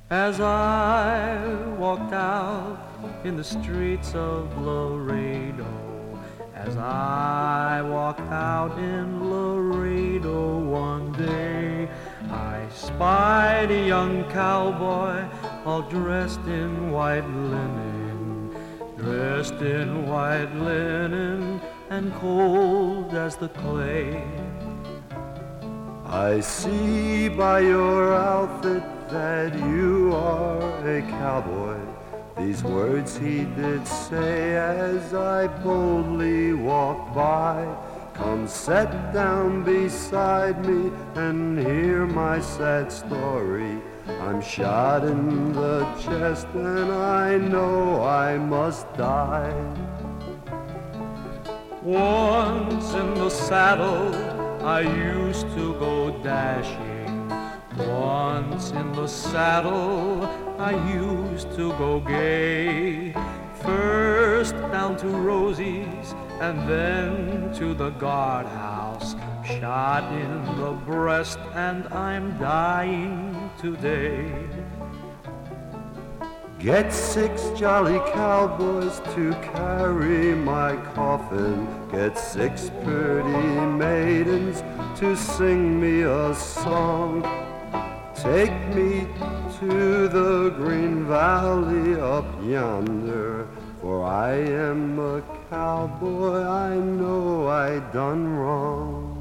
As I walked out in the streets of Laredo, as I walked out in Laredo one day, I spied a young cowboy all dressed in white linen, dressed in white linen and cold as the clay. I see by your outfit that you are a cowboy. These words he did say as I boldly walked by. Come sit down beside me and hear my sad story. I'm shot in the chest and I know I must die. Once in the saddle I used to go dashing. Once in the saddle I used to go gay. First down to Rosie's and then to the guardhouse. Shot in the breast and I'm dying today. Get 6 jolly cowboys to carry my coffin. Get 6 pretty maidens to sing me a song. Take me to the green valley up yonder, for I am a cowboy, I know I done wrong.